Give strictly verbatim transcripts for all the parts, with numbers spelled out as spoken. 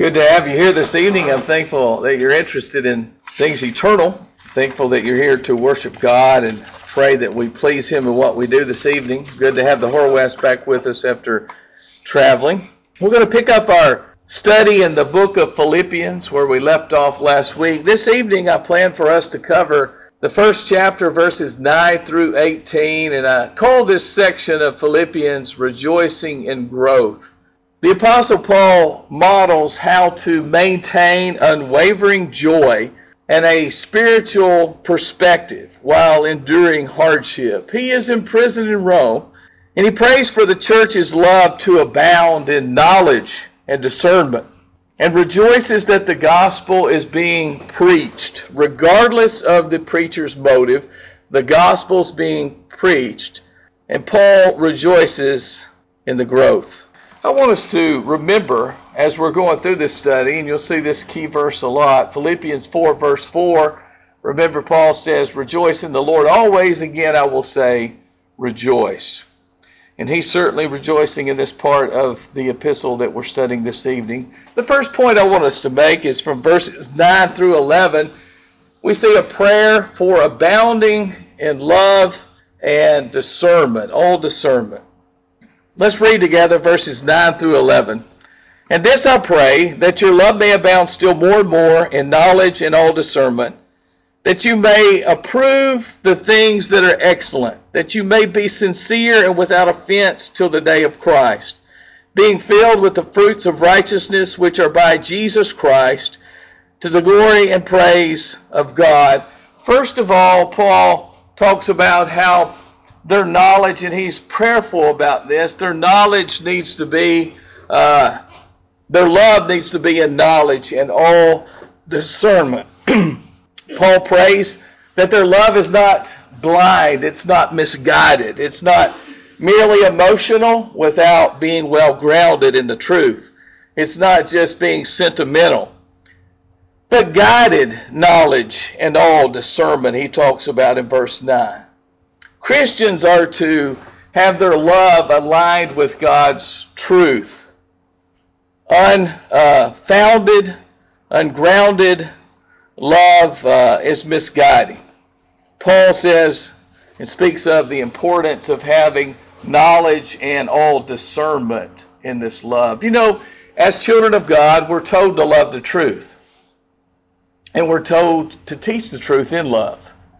Good to have you here this evening. I'm thankful that you're interested in things eternal. Thankful that you're here to worship God and pray that we please Him in what we do this evening. Good to have the Horwaths back with us after traveling. We're going to pick up our study in the book of Philippians where we left off last week. This evening I plan for us to cover the first chapter, verses nine through eighteen, and I call this section of Philippians Rejoicing in Growth. The Apostle Paul models how to maintain unwavering joy and a spiritual perspective while enduring hardship. He is imprisoned in Rome, and he prays for the church's love to abound in knowledge and discernment, and rejoices that the gospel is being preached. Regardless of the preacher's motive, the gospel is being preached, and Paul rejoices in the growth. I want us to remember as we're going through this study, and you'll see this key verse a lot, Philippians four verse four. Remember, Paul says, "Rejoice in the Lord always. Again, I will say, rejoice." And he's certainly rejoicing in this part of the epistle that we're studying this evening. The first point I want us to make is from verses nine through eleven. We see a prayer for abounding in love and discernment, all discernment. Let's read together verses nine through eleven. "And this I pray, that your love may abound still more and more in knowledge and all discernment, that you may approve the things that are excellent, that you may be sincere and without offense till the day of Christ, being filled with the fruits of righteousness which are by Jesus Christ, to the glory and praise of God." First of all, Paul talks about how their knowledge, and he's prayerful about this, their knowledge needs to be, uh, their love needs to be in knowledge and all discernment. Paul prays that their love is not blind, it's not misguided, it's not merely emotional without being well grounded in the truth. It's not just being sentimental, but guided knowledge and all discernment he talks about in verse nine. Christians are to have their love aligned with God's truth. Unfounded, ungrounded love uh, is misguiding. Paul says and speaks of the importance of having knowledge and all discernment in this love. You know, as children of God, we're told to love the truth. And we're told to teach the truth in love.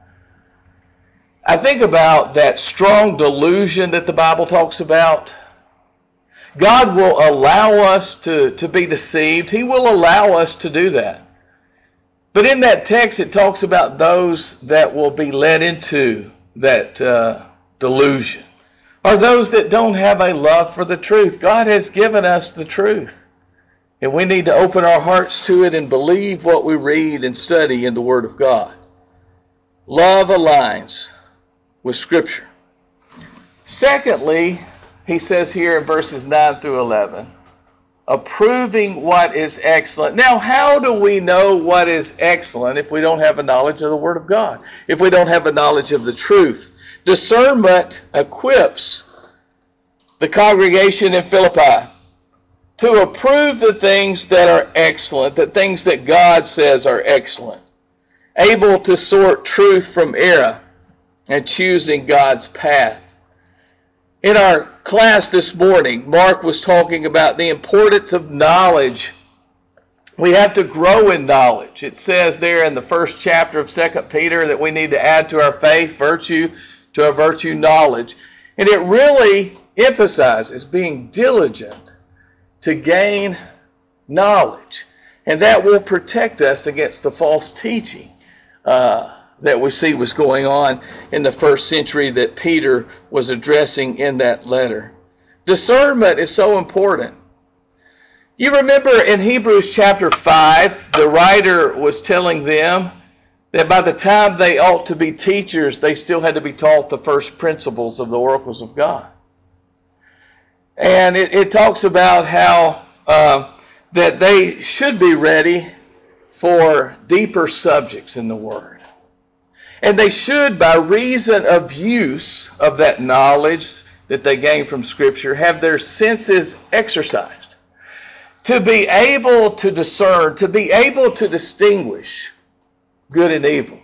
I think about that strong delusion that the Bible talks about. God will allow us to, to be deceived. He will allow us to do that. But in that text, it talks about those that will be led into that uh, delusion, or those that don't have a love for the truth. God has given us the truth, and we need to open our hearts to it and believe what we read and study in the Word of God. Love aligns with Scripture. Secondly, he says here in verses nine through eleven, approving what is excellent. Now, how do we know what is excellent if we don't have a knowledge of the Word of God? If we don't have a knowledge of the truth? Discernment equips the congregation in Philippi to approve the things that are excellent, the things that God says are excellent, able to sort truth from error, and choosing God's path. In our class this morning, Mark was talking about the importance of knowledge. We have to grow in knowledge. It says there in the first chapter of Second Peter that we need to add to our faith virtue, to our virtue knowledge. And it really emphasizes being diligent to gain knowledge. And that will protect us against the false teaching Uh, that we see was going on in the first century that Peter was addressing in that letter. Discernment is so important. You remember in Hebrews chapter five, the writer was telling them that by the time they ought to be teachers, they still had to be taught the first principles of the oracles of God. And it, it talks about how uh, that they should be ready for deeper subjects in the Word. And they should, by reason of use of that knowledge that they gain from Scripture, have their senses exercised. To be able to discern, to be able to distinguish good and evil.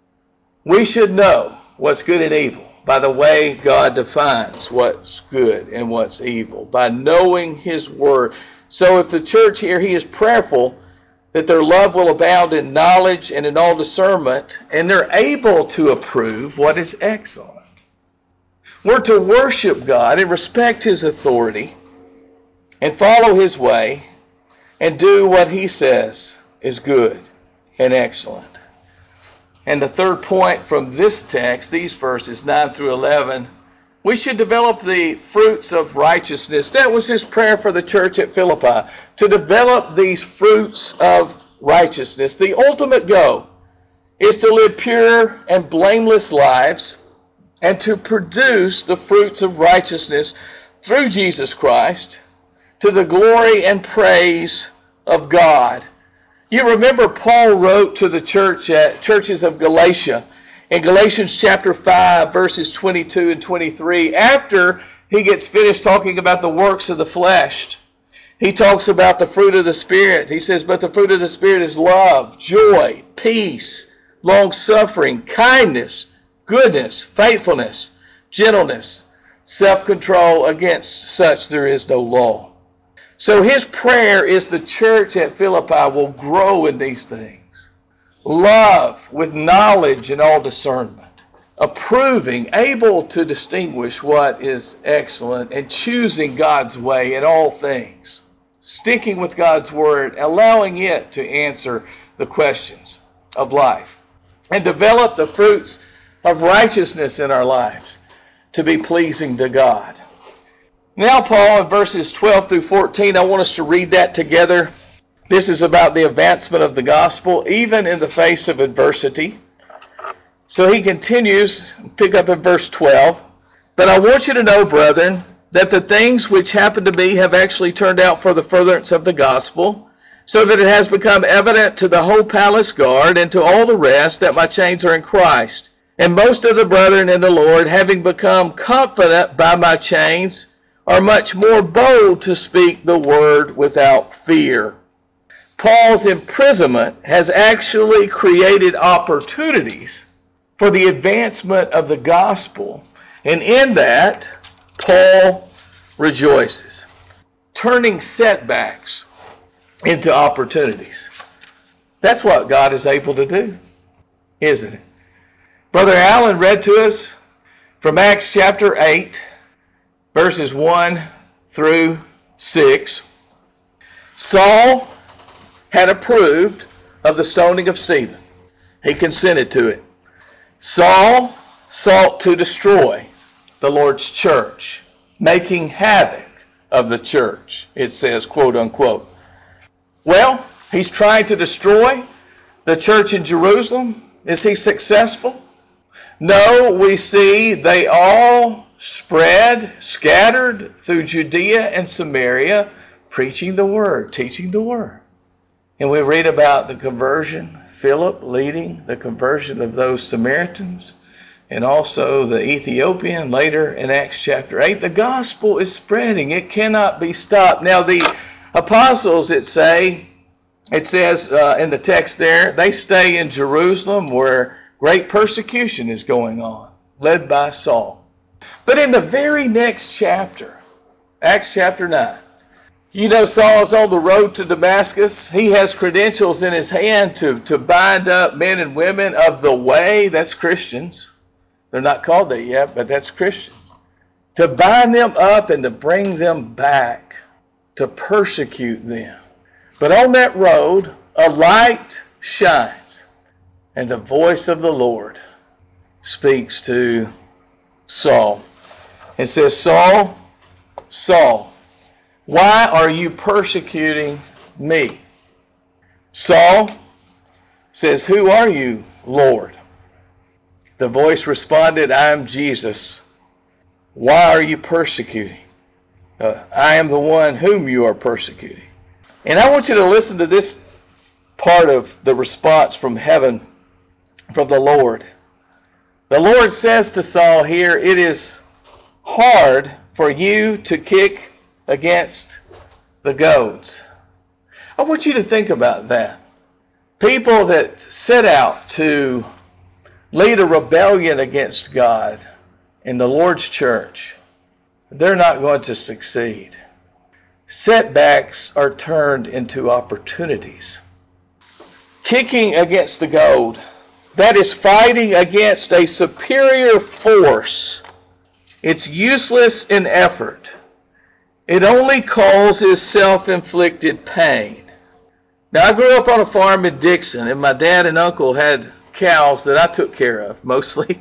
We should know what's good and evil by the way God defines what's good and what's evil, by knowing His Word. So if the church here, he is prayerful that their love will abound in knowledge and in all discernment, and they're able to approve what is excellent. We're to worship God and respect His authority and follow His way and do what He says is good and excellent. And the third point from this text, these verses nine through eleven, we should develop the fruits of righteousness. That was his prayer for the church at Philippi, to develop these fruits of righteousness. The ultimate goal is to live pure and blameless lives and to produce the fruits of righteousness through Jesus Christ to the glory and praise of God. You remember Paul wrote to the church at churches of Galatia in Galatians chapter five, verses twenty-two and twenty-three, after he gets finished talking about the works of the flesh. He talks about the fruit of the Spirit. He says, but the fruit of the Spirit is love, joy, peace, long-suffering, kindness, goodness, faithfulness, gentleness, self-control. Against such there is no law. So his prayer is the church at Philippi will grow in these things. Love with knowledge and all discernment. Approving, able to distinguish what is excellent, and choosing God's way in all things. Sticking with God's word, allowing it to answer the questions of life. And develop the fruits of righteousness in our lives to be pleasing to God. Now, Paul, in verses twelve through fourteen, I want us to read that together. This is about the advancement of the gospel, even in the face of adversity. So he continues, pick up in verse twelve. But I want you to know, brethren, that the things which happened to me have actually turned out for the furtherance of the gospel, so that it has become evident to the whole palace guard and to all the rest that my chains are in Christ. And most of the brethren in the Lord, having become confident by my chains, are much more bold to speak the word without fear. Paul's imprisonment has actually created opportunities for the advancement of the gospel. And in that, Paul rejoices, turning setbacks into opportunities. That's what God is able to do, isn't it? Brother Allen read to us from Acts chapter eight, verses one through six. Saul had approved of the stoning of Stephen. He consented to it. Saul sought to destroy the Lord's church, making havoc of the church, it says, quote unquote. Well, he's trying to destroy the church in Jerusalem. Is he successful? No, we see they all spread, scattered through Judea and Samaria, preaching the word, teaching the word. And we read about the conversion, Philip leading the conversion of those Samaritans, and also the Ethiopian later in Acts chapter eight. The gospel is spreading. It cannot be stopped. Now the apostles, it say, it says uh, in the text there, they stay in Jerusalem where great persecution is going on, led by Saul. But in the very next chapter, Acts chapter nine, you know, Saul is on the road to Damascus. He has credentials in his hand to, to bind up men and women of the way. That's Christians. They're not called that yet, but that's Christians. To bind them up and to bring them back, to persecute them. But on that road, a light shines, and the voice of the Lord speaks to Saul. It says, Saul, Saul, why are you persecuting me? Saul says, who are you, Lord? The voice responded, I am Jesus. Why are you persecuting? Uh, I am the one whom you are persecuting. And I want you to listen to this part of the response from heaven, from the Lord. The Lord says to Saul here, it is hard for you to kick against the goads. I want you to think about that. People that set out to lead a rebellion against God in the Lord's church, they're not going to succeed. Setbacks are turned into opportunities. Kicking against the goad, that is fighting against a superior force. It's useless in effort. It only causes self-inflicted pain. Now, I grew up on a farm in Dixon, and my dad and uncle had cows that I took care of, mostly.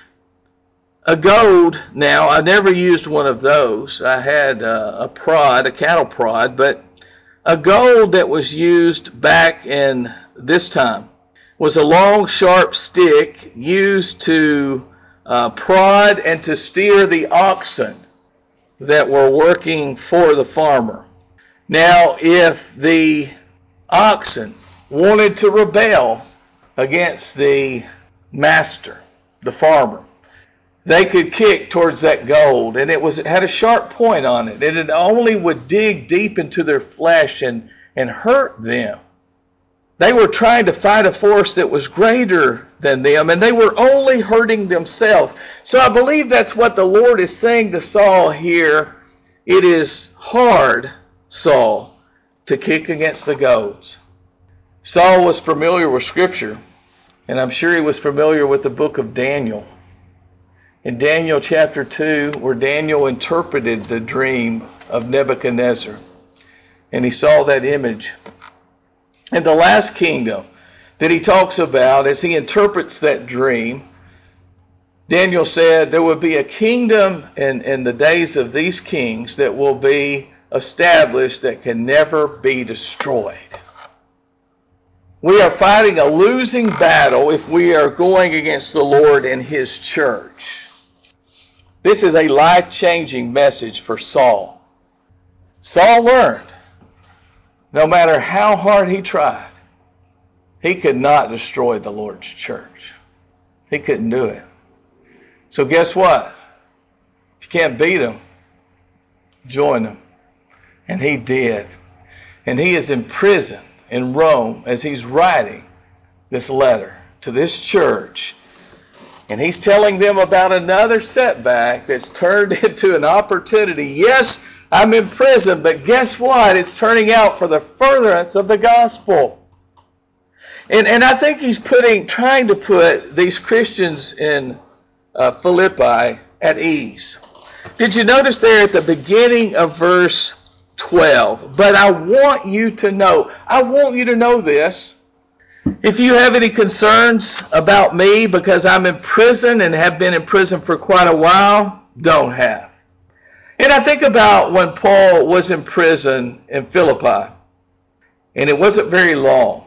A goad, now, I never used one of those. I had uh, a prod, a cattle prod, but a goad that was used back in this time was a long, sharp stick used to uh, prod and to steer the oxen that were working for the farmer. Now, if the oxen wanted to rebel against the master, the farmer, they could kick towards that goad, and it was it had a sharp point on it, and it only would dig deep into their flesh and, and hurt them. They were trying to fight a force that was greater than them, and they were only hurting themselves. So I believe that's what the Lord is saying to Saul here. It is hard, Saul, to kick against the goads. Saul was familiar with Scripture, and I'm sure he was familiar with the book of Daniel. In Daniel chapter two, where Daniel interpreted the dream of Nebuchadnezzar, and he saw that image. And the last kingdom that he talks about, as he interprets that dream, Daniel said there will be a kingdom in, in the days of these kings that will be established that can never be destroyed. We are fighting a losing battle if we are going against the Lord and His church. This is a life-changing message for Saul. Saul learned, no matter how hard he tried, he could not destroy the Lord's church. He couldn't do it. So guess what? If you can't beat him, join him. And he did. And he is in prison in Rome as he's writing this letter to this church. And he's telling them about another setback that's turned into an opportunity. Yes, I'm in prison, but guess what? It's turning out for the furtherance of the gospel. And, and I think he's putting, trying to put these Christians in uh, Philippi at ease. Did you notice there at the beginning of verse twelve? But I want you to know, I want you to know this. If you have any concerns about me because I'm in prison and have been in prison for quite a while, don't have. And I think about when Paul was in prison in Philippi, and it wasn't very long,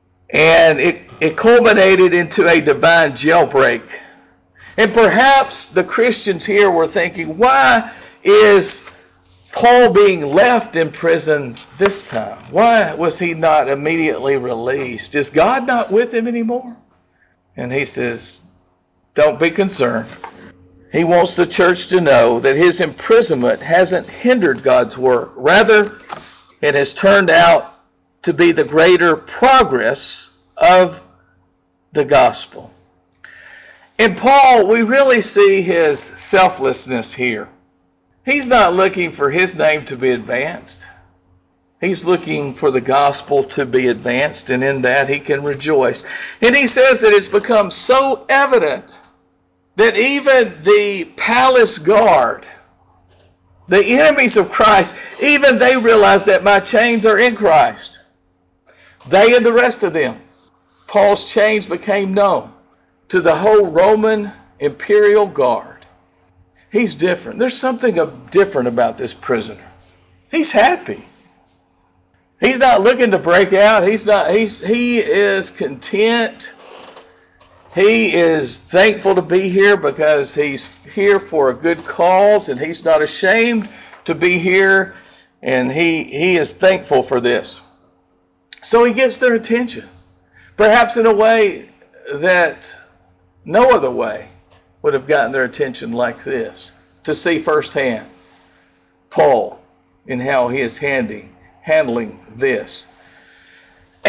and it, it culminated into a divine jailbreak. And perhaps the Christians here were thinking, why is Paul being left in prison this time? Why was he not immediately released? Is God not with him anymore? And he says, don't be concerned. He wants the church to know that his imprisonment hasn't hindered God's work. Rather, it has turned out to be the greater progress of the gospel. In Paul, we really see his selflessness here. He's not looking for his name to be advanced. He's looking for the gospel to be advanced, and in that he can rejoice. And he says that it's become so evident that even the palace guard, the enemies of Christ, even they realize that my chains are in Christ. They and the rest of them. Paul's chains became known to the whole Roman imperial guard. He's different. There's something different about this prisoner. He's happy. He's not looking to break out. He's not. He's he is content. He is thankful to be here because he's here for a good cause, and he's not ashamed to be here, and he he is thankful for this. So he gets their attention, perhaps in a way that no other way would have gotten their attention like this, to see firsthand Paul and how he is handling, handling this.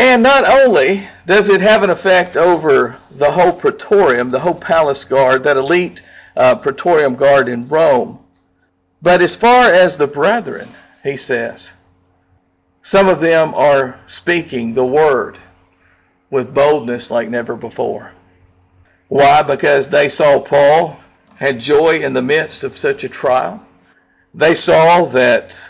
And not only does it have an effect over the whole praetorium, the whole palace guard, that elite uh, praetorium guard in Rome, but as far as the brethren, he says, some of them are speaking the word with boldness like never before. Why? Because they saw Paul had joy in the midst of such a trial. They saw that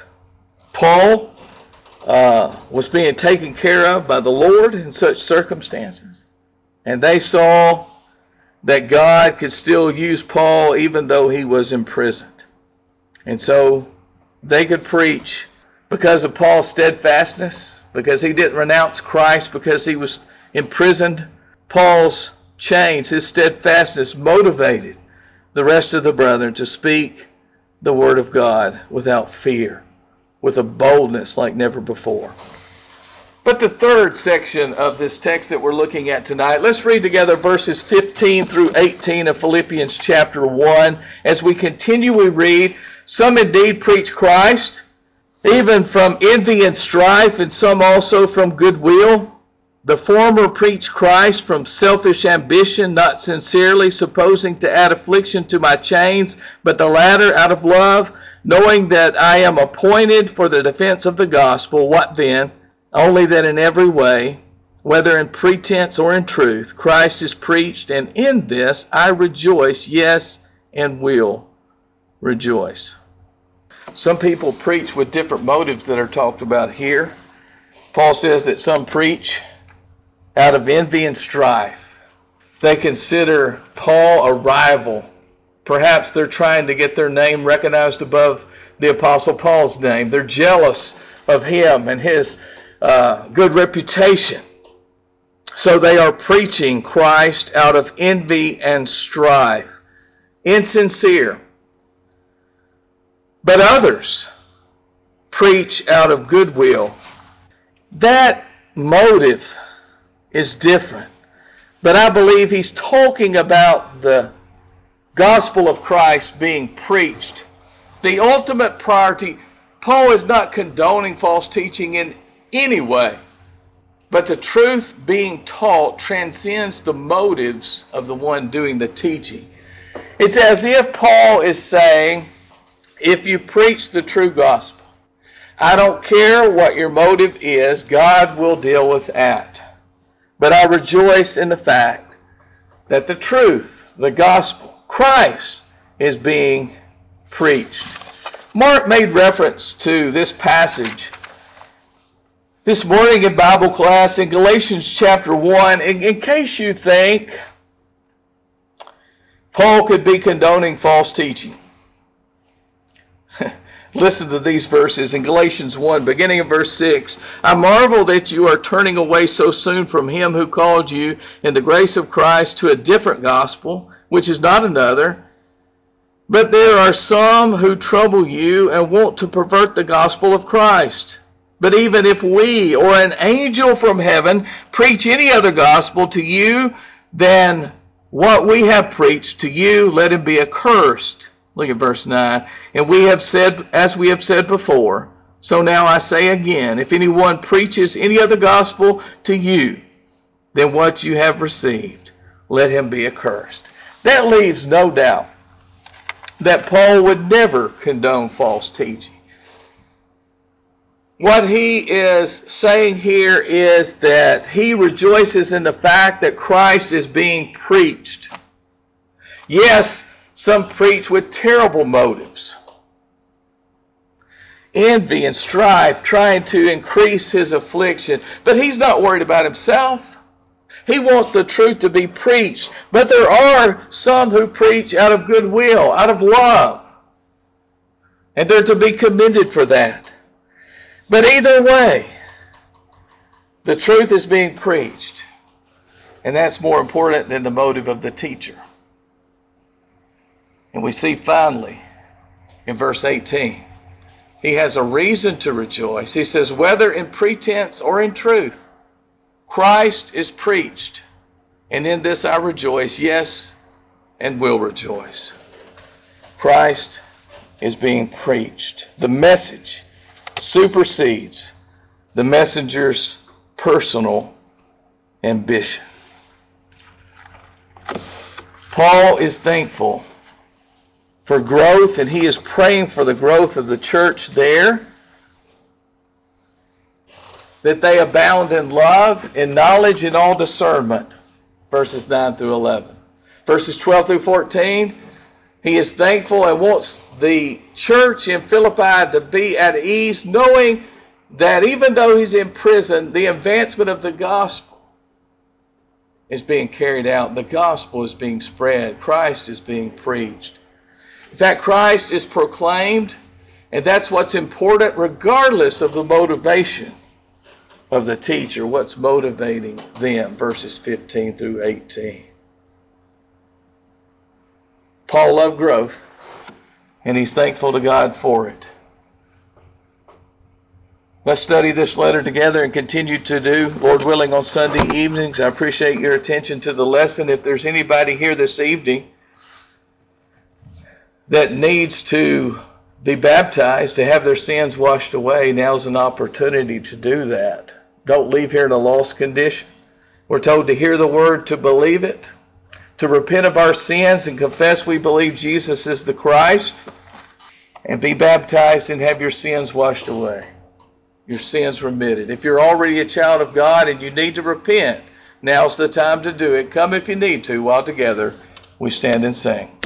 Paul uh, was being taken care of by the Lord in such circumstances. And they saw that God could still use Paul even though he was imprisoned. And so they could preach because of Paul's steadfastness, because he didn't renounce Christ, because he was imprisoned. Paul's chains, his steadfastness motivated the rest of the brethren to speak the word of God without fear, with a boldness like never before. But the third section of this text that we're looking at tonight, let's read together verses fifteen through eighteen of Philippians chapter one. As we continue, we read, "Some indeed preach Christ, even from envy and strife, and some also from goodwill. The former preach Christ from selfish ambition, not sincerely, supposing to add affliction to my chains, but the latter out of love, knowing that I am appointed for the defense of the gospel. What then? Only that in every way, whether in pretense or in truth, Christ is preached, and in this I rejoice, yes, and will rejoice." Some people preach with different motives that are talked about here. Paul says that some preach out of envy and strife. They consider Paul a rival. Perhaps they're trying to get their name recognized above the Apostle Paul's name. They're jealous of him and his uh, good reputation. So they are preaching Christ out of envy and strife. Insincere. But others preach out of goodwill. That motive is different. But I believe he's talking about the gospel of Christ being preached. The ultimate priority. Paul is not condoning false teaching in any way. But the truth being taught transcends the motives of the one doing the teaching. It's as if Paul is saying, if you preach the true gospel, I don't care what your motive is, God will deal with that. But I rejoice in the fact that the truth, the gospel, Christ, is being preached. Mark made reference to this passage this morning in Bible class in Galatians chapter one. In, in case you think Paul could be condoning false teaching. Listen to these verses in Galatians one, beginning in verse six. "I marvel that you are turning away so soon from him who called you in the grace of Christ to a different gospel, which is not another. But there are some who trouble you and want to pervert the gospel of Christ. But even if we or an angel from heaven preach any other gospel to you than what we have preached to you, let him be accursed." Look at verse nine. "And we have said, as we have said before, so now I say again, if anyone preaches any other gospel to you than what you have received, let him be accursed." That leaves no doubt that Paul would never condone false teaching. What he is saying here is that he rejoices in the fact that Christ is being preached. Yes, some preach with terrible motives. Envy and strife, trying to increase his affliction. But he's not worried about himself. He wants the truth to be preached. But there are some who preach out of goodwill, out of love. And they're to be commended for that. But either way, the truth is being preached. And that's more important than the motive of the teacher. And we see finally in verse eighteen, he has a reason to rejoice. He says, whether in pretense or in truth, Christ is preached. And in this I rejoice, yes, and will rejoice. Christ is being preached. The message supersedes the messenger's personal ambition. Paul is thankful for growth, and he is praying for the growth of the church there, that they abound in love, in knowledge, in all discernment, verses nine through eleven. Verses twelve through fourteen, he is thankful and wants the church in Philippi to be at ease, knowing that even though he's in prison, the advancement of the gospel is being carried out. The gospel is being spread. Christ is being preached. In fact, Christ is proclaimed, and that's what's important regardless of the motivation of the teacher, what's motivating them, verses fifteen through eighteen. Paul loved growth, and he's thankful to God for it. Let's study this letter together and continue to do, Lord willing, on Sunday evenings. I appreciate your attention to the lesson. If there's anybody here this evening that needs to be baptized, to have their sins washed away, now's an opportunity to do that. Don't leave here in a lost condition. We're told to hear the word, to believe it, to repent of our sins and confess we believe Jesus is the Christ, and be baptized and have your sins washed away, your sins remitted. If you're already a child of God and you need to repent, now's the time to do it. Come if you need to, while together we stand and sing.